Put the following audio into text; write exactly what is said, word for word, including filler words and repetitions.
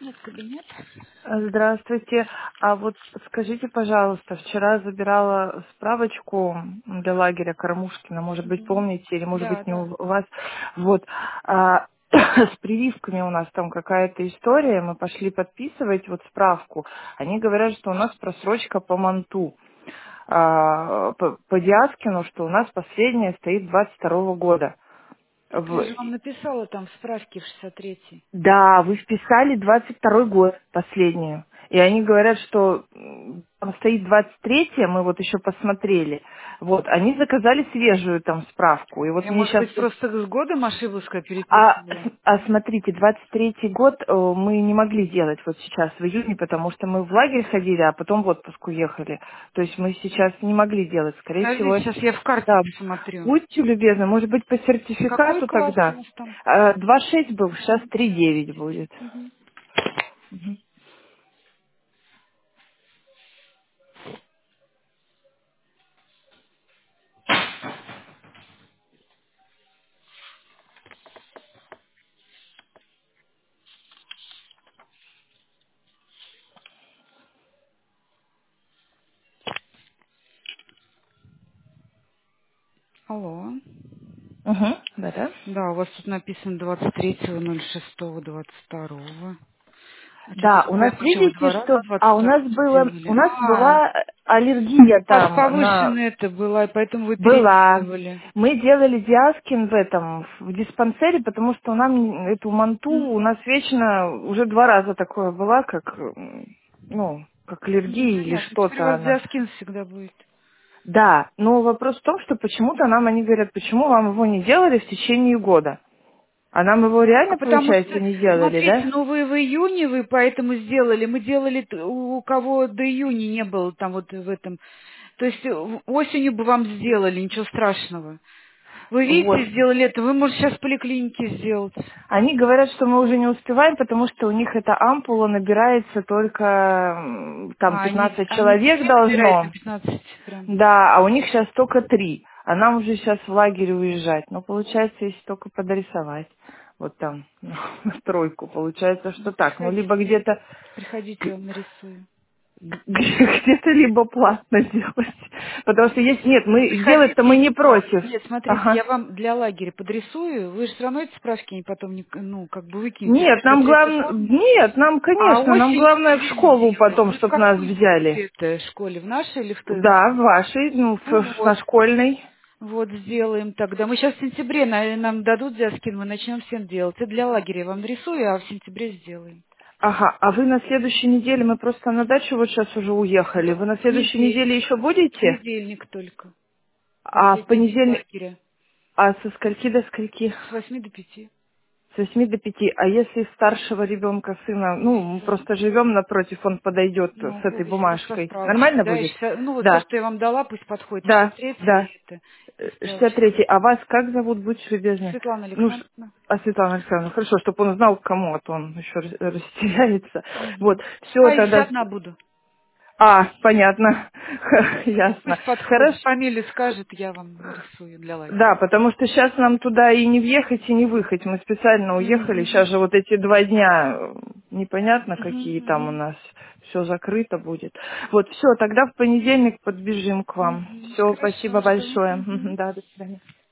Нет, кабинет. Здравствуйте. А вот скажите, пожалуйста, вчера забирала справочку для лагеря Кормушкина, может быть, Мгм. помните, или может Да, быть не да. у вас. Вот. А, с прививками у нас там какая-то история, мы пошли подписывать вот справку. Они говорят, что у нас просрочка по манту. А, по, по Диаскину, что у нас последняя стоит двадцать второго года. Так я В- же вам написала там в справке в шестьдесят третий. Да, вы вписали двадцать второй год последнюю. И они говорят, что м, там стоит двадцать третье, мы вот еще посмотрели. Вот, они заказали свежую там справку. И вот Я, мне может сейчас... быть, просто с годом ошиблась, А, переписывала. с- а смотрите, двадцать третий год э, мы не могли делать вот сейчас в июне, потому что мы в лагерь ходили, а потом в отпуск уехали. То есть мы сейчас не могли делать, скорее всего. Подождите, сейчас я в карте Да, посмотрю. будьте любезны, может быть, по Какой сертификату класс у тогда. вас там? Э, два шесть был, сейчас Мгм. три девять будет. Мгм. Алло. Угу, да-да. Да, у вас тут написано двадцать третьего ноль шестого двадцать второго. А что-то Да, я у нас, прям что, вы видите, два раза что... двадцать А у нас второго было, у сделали? нас А, была аллергия у вас там на... повышенное это было, и поэтому вы Была. переделывали. Мы делали диаскин в этом, в диспансере, потому что нам эту манту, у нас вечно уже два раза такое было, как, м, ну, как Ну, аллергия или понятно. Теперь у что-то вас она. диаскин всегда будет. Да, но вопрос в том, что почему-то нам они говорят, почему вам его не делали в течение года. А нам его А реально, потому получается, что, не делали, смотрите, да? ну вы в июне вы поэтому сделали. Мы делали т- у кого до июня не было там вот в этом. То есть э, в- осенью бы вам сделали, ничего страшного. Вы Вот. видите, сделали это, вы можете сейчас в поликлинике сделать. Они говорят, что мы уже не успеваем, потому что у них эта ампула набирается только м, там А они, пятнадцать они человек везде набирают на должно. пятнадцать прям. Да, а у них сейчас только три. А нам уже сейчас в лагерь уезжать. Ну, получается, если только подрисовать. Вот там, на стройку. Получается, Ну, что так. Ну, либо приходите. где-то Приходите, я вам нарисую. г- где-то либо платно делать. Потому что есть... Нет, мы сделать-то Приходите мы и не сделайте. против. Нет, смотрите, Ага. я вам для лагеря подрисую. Вы же все равно эти справки не потом, не, ну, как бы выкинете Нет, до нам третьего главное... года. Нет, нам, А конечно, нам осенью главное мы в здесь школу сделаем. потом, Вы в чтобы нас какой взяли. это школе? В нашей или в той? Да, в вашей, ну, в- Ну на вот. школьной. Вот сделаем тогда. Мы сейчас в сентябре на- нам дадут диаскин, мы начнем всем делать. И для лагеря я вам нарисую, а в сентябре сделаем. Ага, а вы на следующей неделе, мы просто на дачу вот сейчас уже уехали, Да, вы на в следующей неделе понедельник. еще В будете? понедельник только. А в Последний день понедельник, лагеря. а со скольки до скольки? С восьми до пяти. С восьми до пяти. А если старшего ребенка, сына, ну, мы просто живем напротив, он подойдет Ну, с этой вы еще со бумажкой. справочкой, Нормально да, и будет? шестьдесят ну вот то, Да, что я вам дала, пусть подходит, да, шестьдесят третий да. и это, и Э, шестьдесят справочка. третий. А вас как зовут, будьте любезны? Светлана Ну, ш- Александровна. а Светлана Александровна, хорошо, чтобы он знал, к кому, а то он еще рас- растеряется. Вот, Мгм. все А если тогда... одна буду? А, понятно. Ясно. Пусть подходит, Хорошо. фамилию скажет, я вам нарисую для лагеря. Да, потому что сейчас нам туда и не въехать, и не выехать. Мы специально уехали. Мгм. Сейчас же вот эти два дня э, непонятно, Мгм, какие там у мгм, нас все закрыто будет. Вот, все, тогда в понедельник подбежим к вам. мгм. Все, Хорошо, спасибо жду. большое. Мгм. Мгм, да, до свидания.